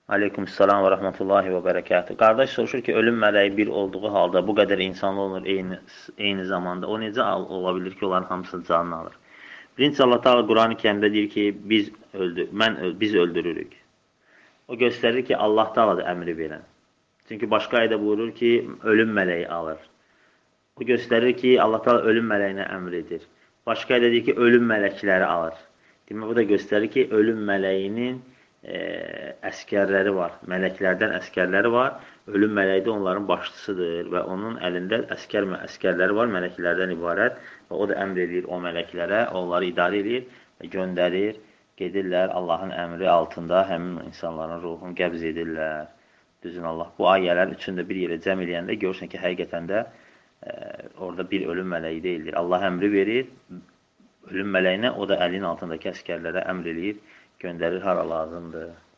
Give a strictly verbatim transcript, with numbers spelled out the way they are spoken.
Aleykümselam və rəhmətullahi və bərəkatuhu. Qardaş soruşur ki, ölüm mələyi bir olduğu halda bu qədər insanlı olur eyni, eyni zamanda. O necə ola bilir ki, onların hamısı canını alır? Birinci Allah Teala Quran-ı Kərimdə deyir ki, biz öldü, mən biz öldürürük. O göstərir ki, Allah Teala da əmri verən. Çünki başqa ayədə buyurur ki, ölüm mələyi alır. O göstərir ki, Allah Teala ölüm mələyinə əmr edir. Başqa ayədə deyir ki, ölüm mələkləri alır. Demək, bu da göstərir ki, ölüm mələyinin e, əskərləri var. Mələklərdən əskərləri var. Ölüm mələyi də onların başçısıdır və onun əlində əskər əskərləri var, mələklərdən ibarət. Və o da əmr edir o mələklərə, onları idarə edir və göndərir. Gedirlər Allahın əmri altında həmin insanların ruhunu qəbz edirlər. Düzün Allah. Bu ayələrin üçündə bir yerə cəm eləyəndə görürsən ki, həqiqətən də e, orada bir ölüm mələyi deyildir. Allah əmri verir ölüm mələyinə, o da əlin altındakı əskərlərə əmr eləyir, göndərir hara lazımdır.